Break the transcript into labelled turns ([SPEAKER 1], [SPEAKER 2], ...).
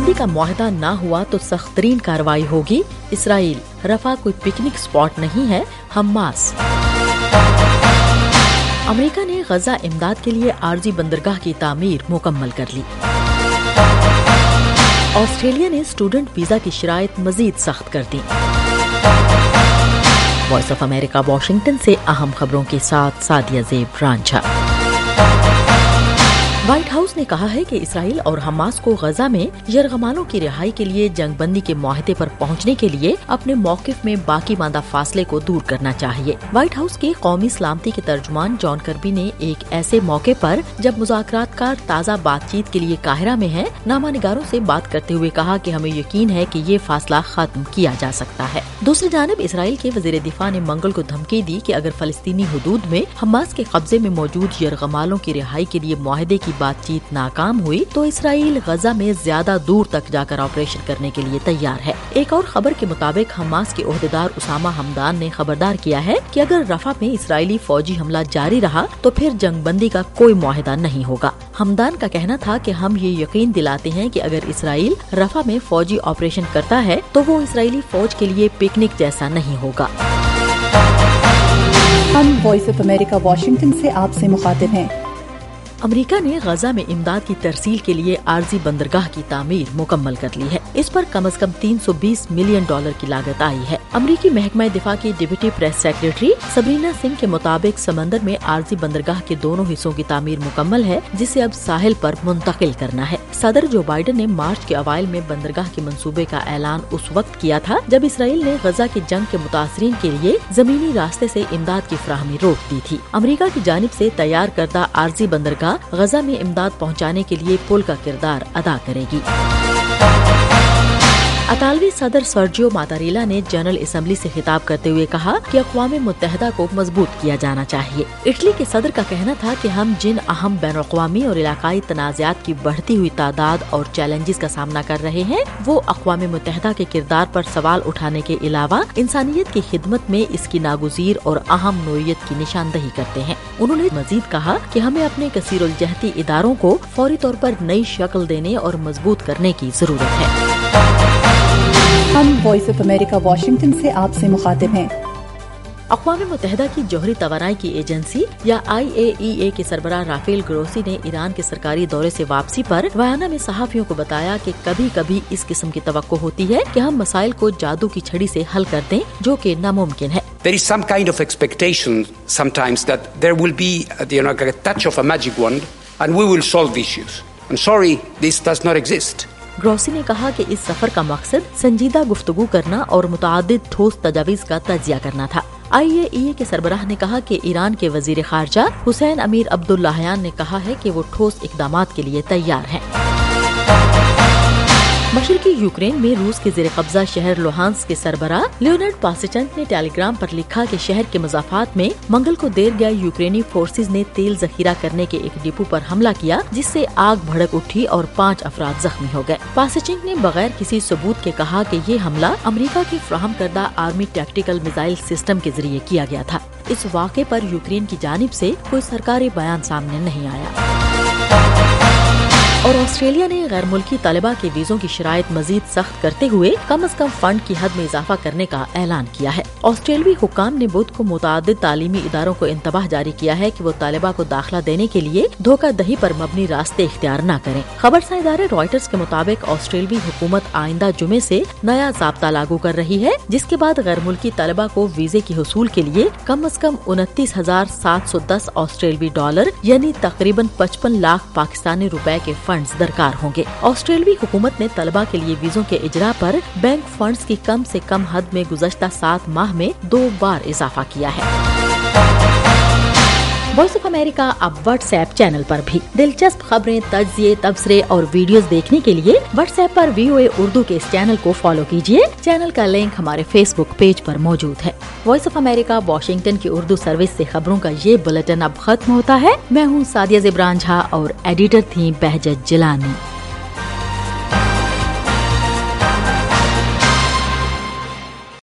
[SPEAKER 1] बंदी का मुआहदा न हुआ तो सख्त तरीन कार्रवाई होगी। इसराइल, रफा कोई पिकनिक स्पॉट नहीं है, हमास। अमेरिका ने गजा इमदाद के लिए आरजी बंदरगाह की तामीर मुकम्मल कर ली। ऑस्ट्रेलिया ने स्टूडेंट वीजा की शराइत मजीद सख्त कर दी। वॉइस ऑफ अमेरिका वाशिंगटन से अहम खबरों के साथ सादिया ज़ेब रांझा। व्हाइट हाउस ने कहा है कि इसराइल और हमास को गजा में यरगमालों की रिहाई के लिए जंग बंदी के मुआहदे पर पहुंचने के लिए अपने मौकिफ में बाकी मांदा फासले को दूर करना चाहिए। व्हाइट हाउस के कौमी सलामती के तर्जुमान जॉन कर्बी ने एक ऐसे मौके पर जब मुज़ाकरातकार ताज़ा बातचीत के लिए काहिरा में हैं, नामानिगारों से बात करते हुए कहा कि हमें यकीन है कि ये फासला खत्म किया जा सकता है। दूसरी जानिब इसराइल के वज़ीर दिफा ने मंगल को धमकी दी कि अगर फलस्तीनी हुदूद में हमास के कब्जे में मौजूद यरगमालों की रिहाई के लिए मुआहदे की बातचीत नाकाम हुई तो इसराइल गजा में ज्यादा दूर तक जाकर ऑपरेशन करने के लिए तैयार है। एक और खबर के मुताबिक हमास के ओहदेदार उसामा हमदान ने खबरदार किया है कि अगर रफा में इसराइली फौजी हमला जारी रहा तो फिर जंग बंदी का कोई मुआहदा नहीं होगा। हमदान का कहना था कि हम ये यकीन दिलाते हैं कि अगर इसराइल रफा में फौजी ऑपरेशन करता है तो वो इसराइली फौज के लिए पिकनिक जैसा नहीं होगा।
[SPEAKER 2] हम वॉइस ऑफ अमेरिका वाशिंगटन से आपसे मुखातिब हैं।
[SPEAKER 1] अमेरिका ने गजा में इमदाद की तरसील के लिए आरजी बंदरगाह की तामीर मुकम्मल कर ली है। इस पर कम से कम $320 मिलियन की लागत आई है। अमरीकी महकमा दिफा की deputy press secretary Sabrina Singh के मुताबिक समंदर में आरजी बंदरगाह के दोनों हिस्सों की तामीर मुकम्मल है, जिसे अब साहिल पर मुंतकिल करना है। सदर जो बाइडन ने मार्च के अवाइल में बंदरगाह के मंसूबे का ऐलान उस वक्त किया था जब इसराइल ने गजा की जंग के मुतासरीन के लिए जमीनी रास्ते से इमदाद की फराहमी रोक दी थी। अमरीका की जानिब से तैयार करदा आरजी बंदरगाह गजा में इमदाद पहुंचाने के लिए पुल का किरदार अदा करेगी। अतालवी सदर सर्जियो मातारेला ने जनरल असम्बली से खिताब करते हुए कहा कि अक़वाम मुत्तहिदा को मजबूत किया जाना चाहिए। इटली के सदर का कहना था कि हम जिन अहम बैनुल-अक़वामी और इलाकाई तनाज़ात की बढ़ती हुई तादाद और चैलेंजेस का सामना कर रहे हैं, वो अक़वाम मुत्तहिदा के किरदार पर सवाल उठाने के अलावा इंसानियत की खिदमत में इसकी नागुज़ीर और अहम नोयत की निशानदही करते हैं। उन्होंने मजीद कहा कि हमें अपने कसीरुल जहती इदारों को फौरी तौर पर नई शक्ल देने और मजबूत करने की जरूरत है।
[SPEAKER 2] हम वॉइस ऑफ अमेरिका वाशिंगटन से आपसे मुखातिब हैं।
[SPEAKER 1] अक़वाम मुत्तहिदा की जौहरी तवानाई की एजेंसी या IAEA के सरबराह राफेल ग्रोसी ने ईरान के सरकारी दौरे से वापसी पर बयाना में सहाफियों को बताया कि कभी कभी इस किस्म की तवक्को होती है कि हम मसाइल को जादू की छड़ी से हल कर दें, जो कि नामुमकिन है।
[SPEAKER 3] There is some kind of expectation sometimes that there will be like a touch of a magic wand and we will solve issues. I'm sorry, this does not exist.
[SPEAKER 1] Grossi ने कहा कि इस सफर का मकसद संजीदा गुफ्तगू करना और मुतअद्दिद ठोस तजावीज़ का तजिया करना था। IAEA के सरबराह ने कहा कि ईरान के वजीर खारजा हुसैन अमीर अब्दुल्लाहियान ने कहा है कि वो ठोस इक़दामात के लिए तैयार हैं। मशरकी यूक्रेन में रूस के ज़ेर कब्जा शहर लुहांस्क के सरबराह लियोनिड पासेचेंक ने टेलीग्राम पर लिखा कि शहर के मज़ाफ़ात में मंगल को देर गया यूक्रेनी फोर्सेज ने तेल जखीरा करने के एक डिपो पर हमला किया, जिससे आग भड़क उठी और 5 अफराद जख्मी हो गए। पासेचेंक ने बगैर किसी सबूत के कहा कि ये हमला अमेरिका की फ्राहम करदा आर्मी टैक्टिकल मिसाइल सिस्टम के जरिए किया गया था। इस वाक़े पर यूक्रेन की जानिब से कोई सरकारी बयान सामने नहीं आया। और ऑस्ट्रेलिया ने गैर मुल्की तलबा के वीज़ों की शराइत मजीद सख्त करते हुए कम से कम फंड की हद में इजाफा करने का ऐलान किया है। ऑस्ट्रेलवी हुकाम ने बुध को मुतादिद तालीमी इदारों को इंतबाह जारी किया है कि वो तालिबा को दाखिला देने के लिए धोखा दही पर मबनी रास्ते इख्तियार न करें। खबरसार इदारे रॉयटर्स के मुताबिक ऑस्ट्रेलवी हुकूमत आइंदा जुमे से नया ज़ाब्ता लागू कर रही है, जिसके बाद गैर मुल्की तलबा को वीजे की हुसूल के लिए कम से कम 29,710 ऑस्ट्रेलवी डॉलर यानी तकरीबन 55 लाख पाकिस्तानी रुपए के फंड्स दरकार होंगे। ऑस्ट्रेलवी हुकूमत ने तलबा के लिए वीजों के इजरा पर बैंक फंड्स की कम से कम हद में गुज़श्ता 7 माह में 2 बार इजाफा किया है। वॉइस ऑफ अमेरिका अब व्हाट्सएप चैनल पर भी दिलचस्प खबरें, तज्जिए, तबसरे और वीडियोस देखने के लिए व्हाट्सएप पर VOA उर्दू के इस चैनल को फॉलो कीजिए। चैनल का लिंक हमारे फेसबुक पेज पर मौजूद है। वॉइस ऑफ अमेरिका वाशिंगटन की उर्दू सर्विस से खबरों का ये बुलेटिन अब खत्म होता है। मैं हूँ सादिया ज़ेब रांझा और एडिटर थी बहजत जिलानी।